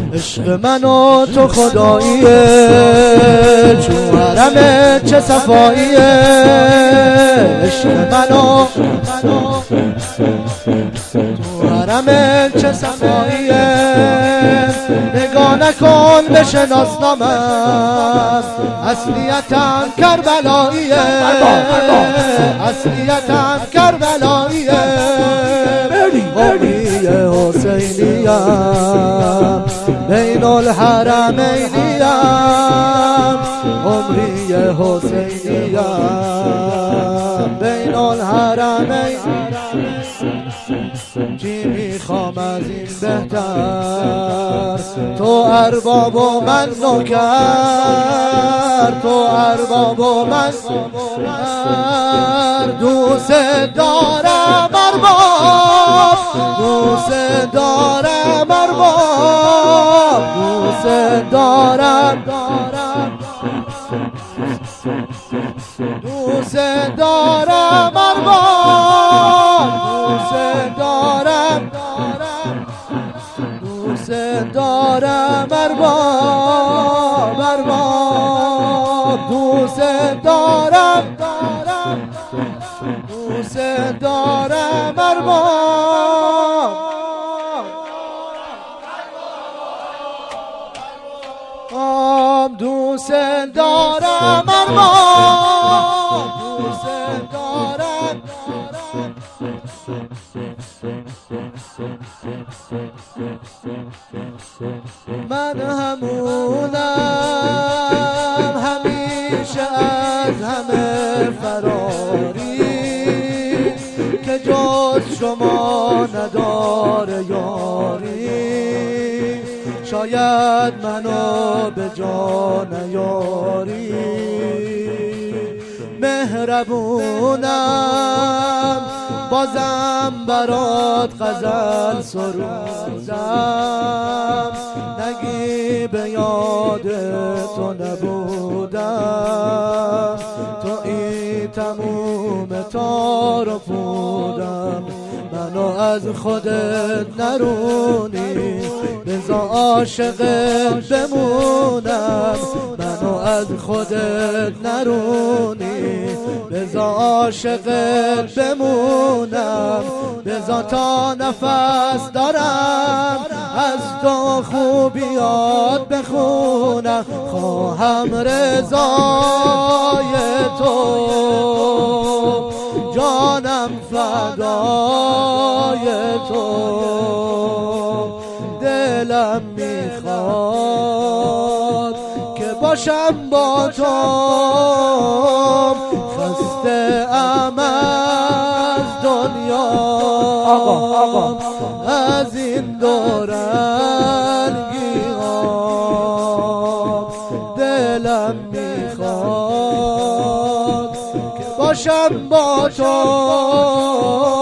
عشق من و تو خداییه، چون حرمت چه صفاییه. عشق من و تو حرمت چه صفاییه. نگاه نکن بشناس نامم، اصلیتم کربلاییه، اصلیتم کربلاییه. عمری حسینیم بین الحرمینیم، عمری حسینیم بین الحرمین. چی میخوام از این بهتر؟ تو ارباب و من نوکر، تو ارباب و من دوست دارم ارباب، دوست دارم ارباب، دوست دارم، دوست دارم ارباب، دوست دارم، دوست دارم ارباب، ارباب دوست دارم، دوست دارم ارباب. دوست دارم ارباب، دوست دارم. من همونم همیشه از همه فراری، که جز شما نداره یاری. شاید منو به جا نیاری، مهربونم بازم برات غزل سرودم. نگی به یاد تو نبودم، تو این تموم تار و پودم. منو از خودت نرونی، بذار عاشقت بمونم. منو از خودت نرونی، بذار عاشقت بمونم. بذار تا نفس دارم از تو خوبیات بخونم. خواهم رضای تو، جانم فدای تو. دلم میخواد که باشم با تو، خسته ام از دنیا، از این دورنگی ها. دلم میخواد که باشم با تو.